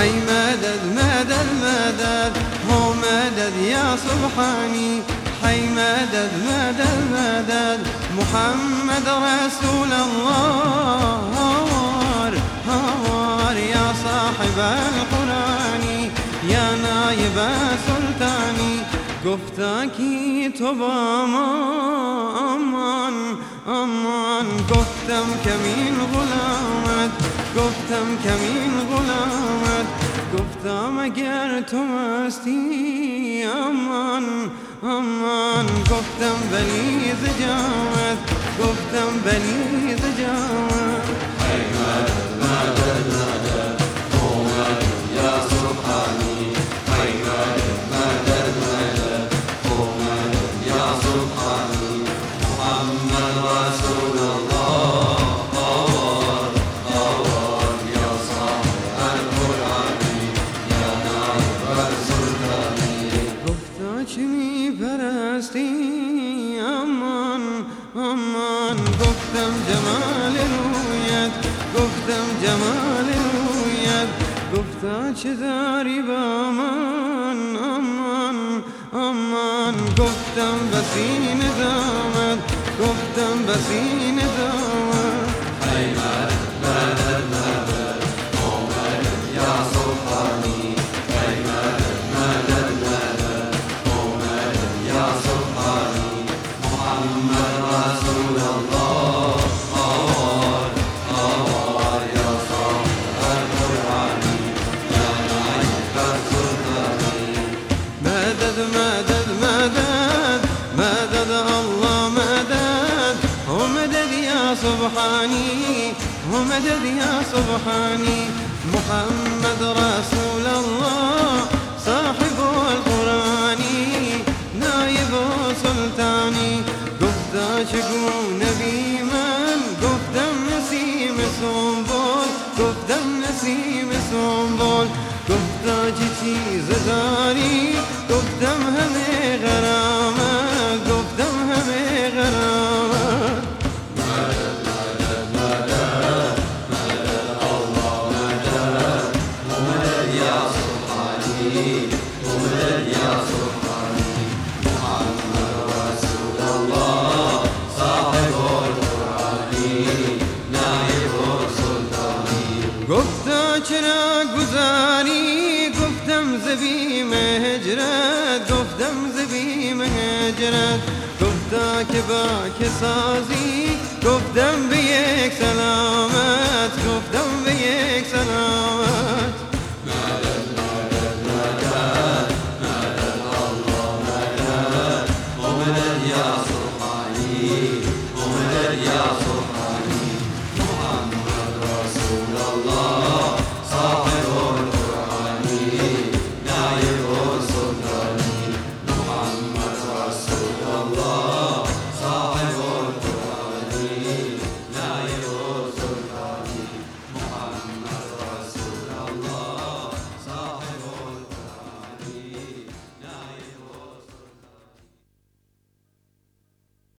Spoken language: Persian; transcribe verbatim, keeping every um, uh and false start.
حي مدد مدد مدد هو مدد يا سبحاني حي مدد مدد مدد محمد رسول الله هوار هوار يا صاحب القرآن يا نائب سلطاني گفتاکی تو با ما امان امان گفتم کمین غلامت گفتم کمین غلامت گفتم اگر تو مستی امان امان گفتم بلی زجامت گفتم بلی زجامت مدد مدد مدد محمد یا سبحانی حی مدد مدد مدد محمد یا سبحانی محمد رسول الله آوار آوار یا صاحب القرآنی یا نائب سلطانی گفتا چه می پرستی امان امان گفتم جمال رویت گفتم جمال رویت گفتا چه داری با من امان امان گفتم بسین دامت گفتم بسین دامت حی مدد مدد مدد محمد یا سبحانی حی مدد مدد مدد محمد یا سبحانی محمد رسول الله آوار آوار یا صاحب القرآنی یا نائب سلطانی مدد مدد مدد مدد الله مدد هو مدد يا سبحاني هو مدد يا سبحاني محمد رسول الله صاحب القرآن نائب سلطاني گفتا چگو نبی من گفتم نسیم سنبول گفتم نسیم سنبول گفتا چه چیز داری گفتم همه غرامت گفتم همه غرامت مدد مدد مدد مدد الله مدد محمد یا سبحانی محمد یا سبحانی محمد رسول الله صاحب القرآنی نائب سلطانی گفتا چرا گذاری گفتم زبیم هجرت گفتم زبیم هجرت گفتا که با که سازی گفتم به یک سلامت گفتم به یک سلامت مدد مدد مدد مدد الله مدد محمد یا سبحانی محمد یا